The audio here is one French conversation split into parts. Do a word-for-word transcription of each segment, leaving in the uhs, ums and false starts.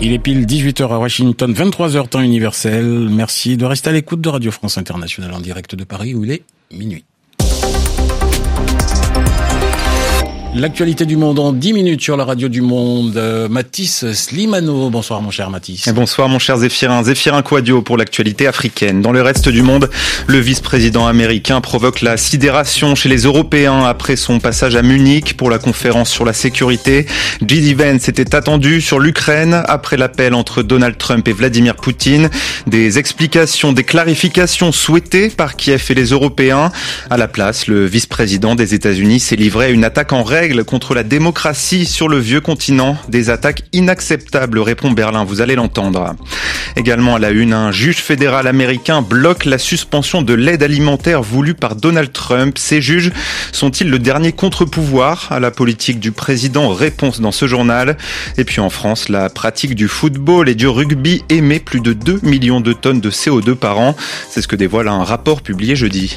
Il est pile dix-huit heures à Washington, vingt-trois heures temps universel. Merci de rester à l'écoute de Radio France Internationale en direct de Paris où il est minuit. L'actualité du monde en dix minutes sur la radio du monde. Euh, Mathis Slimano. Bonsoir mon cher Mathis. Et bonsoir mon cher Zéphirin. Zéphirin Quadio pour l'actualité africaine. Dans le reste du monde, le vice-président américain provoque la sidération chez les Européens après son passage à Munich pour la conférence sur la sécurité. J D Vance était attendu sur l'Ukraine après l'appel entre Donald Trump et Vladimir Poutine. Des explications, des clarifications souhaitées par Kiev et les Européens. À la place, le vice-président des États-Unis s'est livré à une attaque en règle contre la démocratie sur le vieux continent. Des attaques inacceptables, répond Berlin, vous allez l'entendre. Également à la une, un juge fédéral américain bloque la suspension de l'aide alimentaire voulue par Donald Trump. Ces juges sont-ils le dernier contre-pouvoir à la politique du président? Réponse dans ce journal. Et puis en France, la pratique du football et du rugby émet plus de deux millions de tonnes de C O deux par an. C'est ce que dévoile un rapport publié jeudi.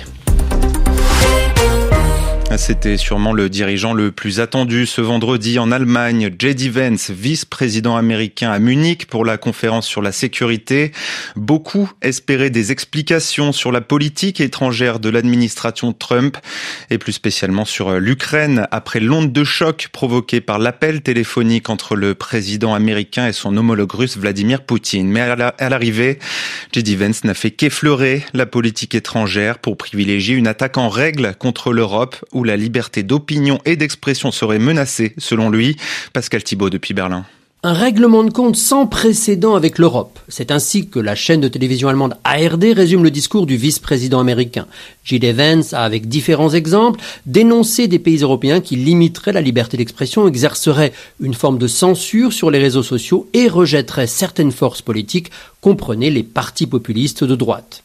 C'était sûrement le dirigeant le plus attendu ce vendredi en Allemagne. J D Vance, vice-président américain à Munich pour la conférence sur la sécurité. Beaucoup espéraient des explications sur la politique étrangère de l'administration Trump et plus spécialement sur l'Ukraine après l'onde de choc provoquée par l'appel téléphonique entre le président américain et son homologue russe Vladimir Poutine. Mais à l'arrivée, J D Vance n'a fait qu'effleurer la politique étrangère pour privilégier une attaque en règle contre l'Europe où la liberté d'opinion et d'expression serait menacée, selon lui. Pascal Thibault depuis Berlin. Un règlement de compte sans précédent avec l'Europe. C'est ainsi que la chaîne de télévision allemande A R D résume le discours du vice-président américain. J D Vance a, avec différents exemples, dénoncé des pays européens qui limiteraient la liberté d'expression, exerceraient une forme de censure sur les réseaux sociaux et rejetteraient certaines forces politiques, comprenez les partis populistes de droite.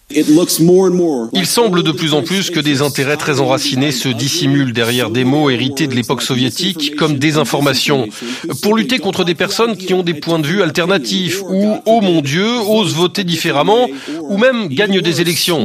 Il semble de plus en plus que des intérêts très enracinés se dissimulent derrière des mots hérités de l'époque soviétique comme désinformation, pour lutter contre des personnes qui ont des points de vue alternatifs ou, oh mon Dieu, osent voter différemment ou même gagnent des élections.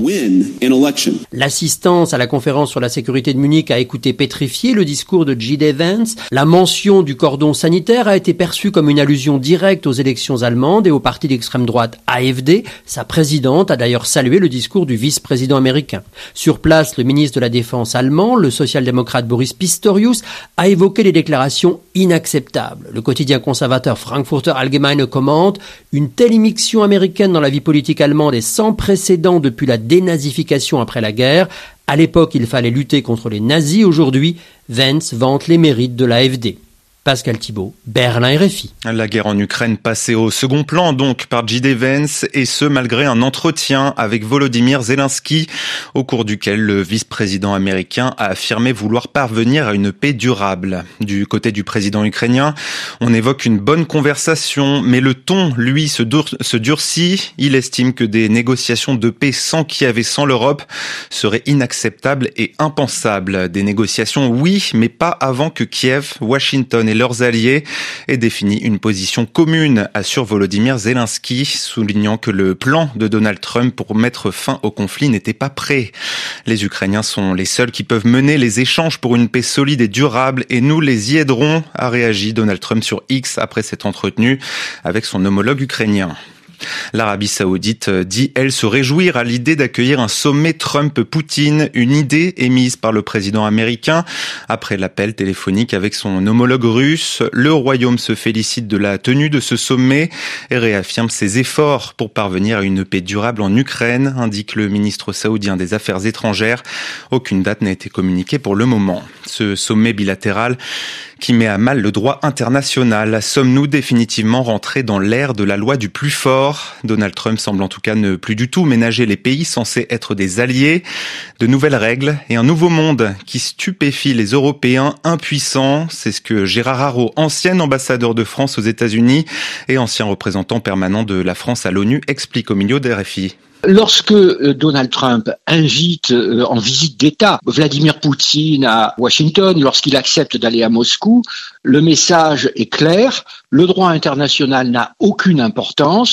L'assistance à la conférence sur la sécurité de Munich a écouté pétrifier le discours de J D Vance. La mention du cordon sanitaire a été perçue comme une allusion directe aux élections allemandes et au parti d'extrême droite A F D. Sa présidente a d'ailleurs salué le discours du vice-président américain. Sur place, le ministre de la Défense allemand, le social-démocrate Boris Pistorius, a évoqué des déclarations inacceptables. Le quotidien conservateur Frankfurter Allgemeine commente « Une telle immixtion américaine dans la vie politique allemande est sans précédent depuis la dénazification après la guerre. À l'époque, il fallait lutter contre les nazis. Aujourd'hui, Vance vante les mérites de l'A F D. » Pascal Thibault, Berlin R F I. La guerre en Ukraine passée au second plan donc par J D Vance et ce malgré un entretien avec Volodymyr Zelensky au cours duquel le vice-président américain a affirmé vouloir parvenir à une paix durable. Du côté du président ukrainien, on évoque une bonne conversation mais le ton, lui, se, dur- se durcit. Il estime que des négociations de paix sans Kiev et sans l'Europe seraient inacceptables et impensables. Des négociations, oui, mais pas avant que Kiev, Washington et leurs alliés aient défini une position commune, assure Volodymyr Zelensky, soulignant que le plan de Donald Trump pour mettre fin au conflit n'était pas prêt. Les Ukrainiens sont les seuls qui peuvent mener les échanges pour une paix solide et durable et nous les y aiderons, a réagi Donald Trump sur X après s'être entretenu avec son homologue ukrainien. L'Arabie Saoudite dit, elle, se réjouir à l'idée d'accueillir un sommet Trump-Poutine, une idée émise par le président américain après l'appel téléphonique avec son homologue russe. Le Royaume se félicite de la tenue de ce sommet et réaffirme ses efforts pour parvenir à une paix durable en Ukraine, indique le ministre saoudien des Affaires étrangères. Aucune date n'a été communiquée pour le moment. Ce sommet bilatéral qui met à mal le droit international. Sommes-nous définitivement rentrés dans l'ère de la loi du plus fort? Donald Trump semble en tout cas ne plus du tout ménager les pays censés être des alliés. De nouvelles règles et un nouveau monde qui stupéfie les Européens impuissants. C'est ce que Gérard Haraud, ancien ambassadeur de France aux États-Unis et ancien représentant permanent de la France à l'ONU, explique au milieu de R F I. Lorsque Donald Trump invite en visite d'État Vladimir Poutine à Washington, lorsqu'il accepte d'aller à Moscou, le message est clair, le droit international n'a aucune importance,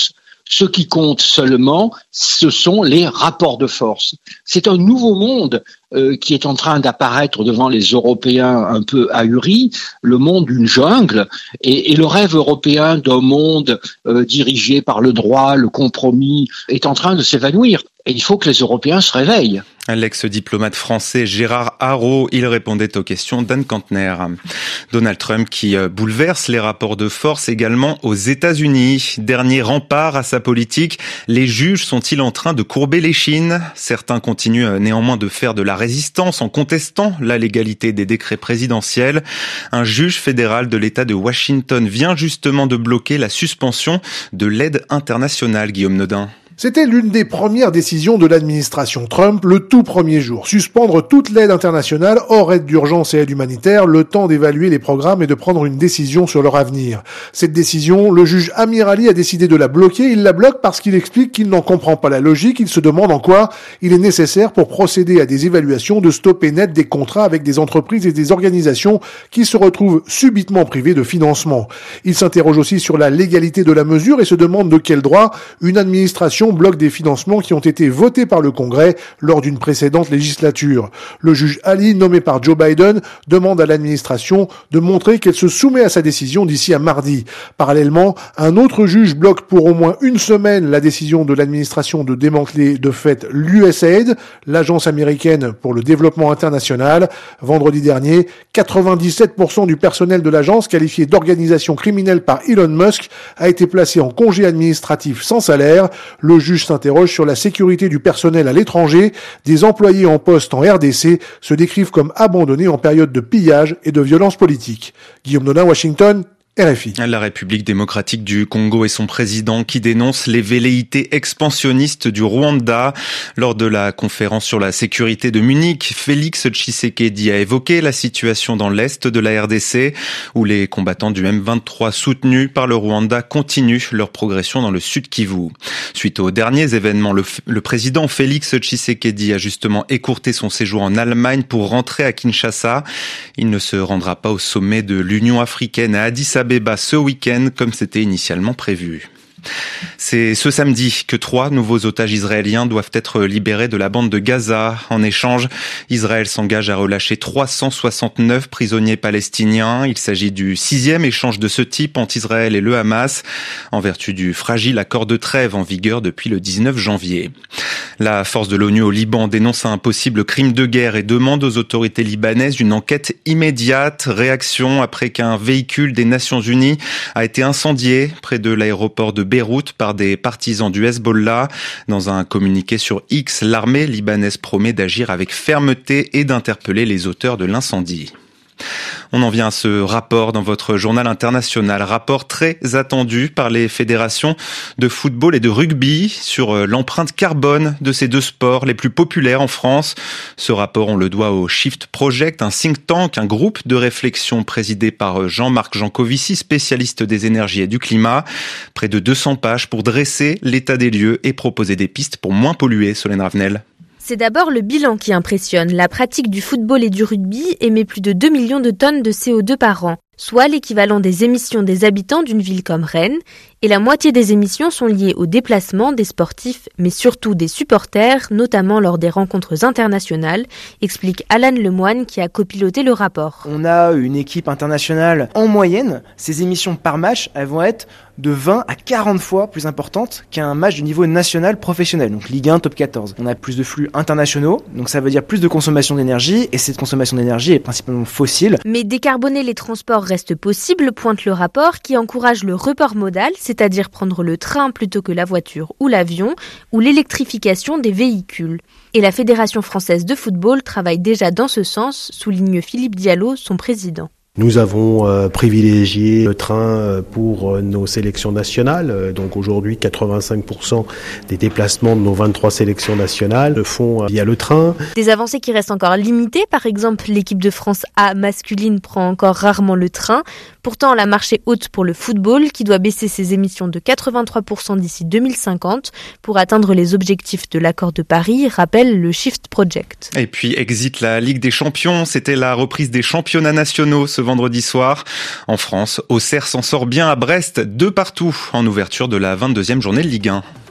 Ce qui compte seulement, ce sont les rapports de force. C'est un nouveau monde euh, qui est en train d'apparaître devant les Européens un peu ahuris, le monde d'une jungle, et, et le rêve européen d'un monde euh, dirigé par le droit, le compromis, est en train de s'évanouir. Et il faut que les Européens se réveillent. L'ex-diplomate français Gérard Haraud, il répondait aux questions d'Anne Kantner. Donald Trump qui bouleverse les rapports de force également aux États-Unis. Dernier rempart à sa politique, les juges sont-ils en train de courber l'échine ? Certains continuent néanmoins de faire de la résistance en contestant la légalité des décrets présidentiels. Un juge fédéral de l'État de Washington vient justement de bloquer la suspension de l'aide internationale, Guillaume Nodin. C'était l'une des premières décisions de l'administration Trump le tout premier jour. Suspendre toute l'aide internationale hors aide d'urgence et aide humanitaire, le temps d'évaluer les programmes et de prendre une décision sur leur avenir. Cette décision, le juge Amir Ali a décidé de la bloquer. Il la bloque parce qu'il explique qu'il n'en comprend pas la logique. Il se demande en quoi il est nécessaire pour procéder à des évaluations de stopper net des contrats avec des entreprises et des organisations qui se retrouvent subitement privées de financement. Il s'interroge aussi sur la légalité de la mesure et se demande de quel droit une administration bloque des financements qui ont été votés par le Congrès lors d'une précédente législature. Le juge Ali, nommé par Joe Biden, demande à l'administration de montrer qu'elle se soumet à sa décision d'ici à mardi. Parallèlement, un autre juge bloque pour au moins une semaine la décision de l'administration de démanteler de fait l'U S A I D, l'agence américaine pour le développement international. Vendredi dernier, quatre-vingt-dix-sept pour cent du personnel de l'agence, qualifié d'organisation criminelle par Elon Musk, a été placé en congé administratif sans salaire. Le juge s'interroge sur la sécurité du personnel à l'étranger. Des employés en poste en R D C se décrivent comme abandonnés en période de pillage et de violence politique. Guillaume Nodin, Washington, R F I. La République démocratique du Congo et son président qui dénoncent les velléités expansionnistes du Rwanda. Lors de la conférence sur la sécurité de Munich, Félix Tshisekedi a évoqué la situation dans l'est de la R D C, où les combattants du M vingt-trois soutenus par le Rwanda continuent leur progression dans le sud Kivu. Suite aux derniers événements, le, le président Félix Tshisekedi a justement écourté son séjour en Allemagne pour rentrer à Kinshasa. Il ne se rendra pas au sommet de l'Union africaine à Addis Abeba ce week-end comme c'était initialement prévu. C'est ce samedi que trois nouveaux otages israéliens doivent être libérés de la bande de Gaza. En échange, Israël s'engage à relâcher trois cent soixante-neuf prisonniers palestiniens. Il s'agit du sixième échange de ce type entre Israël et le Hamas, en vertu du fragile accord de trêve en vigueur depuis le dix-neuf janvier. La force de l'ONU au Liban dénonce un possible crime de guerre et demande aux autorités libanaises une enquête immédiate. Réaction après qu'un véhicule des Nations Unies a été incendié près de l'aéroport de Beyrouth par des partisans du Hezbollah. Dans un communiqué sur X, l'armée libanaise promet d'agir avec fermeté et d'interpeller les auteurs de l'incendie. On en vient à ce rapport dans votre journal international, rapport très attendu par les fédérations de football et de rugby sur l'empreinte carbone de ces deux sports les plus populaires en France. Ce rapport, on le doit au Shift Project, un think tank, un groupe de réflexion présidé par Jean-Marc Jancovici, spécialiste des énergies et du climat. Près de deux cents pages pour dresser l'état des lieux et proposer des pistes pour moins polluer, Solène Ravenel. C'est d'abord le bilan qui impressionne. La pratique du football et du rugby émet plus de deux millions de tonnes de C O deux par an, soit l'équivalent des émissions des habitants d'une ville comme Rennes, et la moitié des émissions sont liées au déplacement des sportifs, mais surtout des supporters, notamment lors des rencontres internationales, explique Alan Lemoine qui a copiloté le rapport. On a une équipe internationale en moyenne, ces émissions par match, elles vont être de vingt à quarante fois plus importantes qu'un match de niveau national professionnel, donc Ligue un, Top quatorze. On a plus de flux internationaux, donc ça veut dire plus de consommation d'énergie, et cette consommation d'énergie est principalement fossile. Mais décarboner les transports reste possible, pointe le rapport, qui encourage le report modal, c'est-à-dire prendre le train plutôt que la voiture ou l'avion, ou l'électrification des véhicules. Et la Fédération française de football travaille déjà dans ce sens, souligne Philippe Diallo, son président. Nous avons euh, privilégié le train euh, pour euh, nos sélections nationales. Euh, donc aujourd'hui, quatre-vingt-cinq pour cent des déplacements de nos vingt-trois sélections nationales se font euh, via le train. Des avancées qui restent encore limitées. Par exemple, l'équipe de France A masculine prend encore rarement le train. Pourtant, la marche est haute pour le football qui doit baisser ses émissions de quatre-vingt-trois pour cent d'ici deux mille cinquante pour atteindre les objectifs de l'accord de Paris, rappelle le Shift Project. Et puis, exit la Ligue des Champions. C'était la reprise des championnats nationaux ce vendredi soir. En France, Auxerre s'en sort bien à Brest, deux partout en ouverture de la vingt-deuxième journée de Ligue un.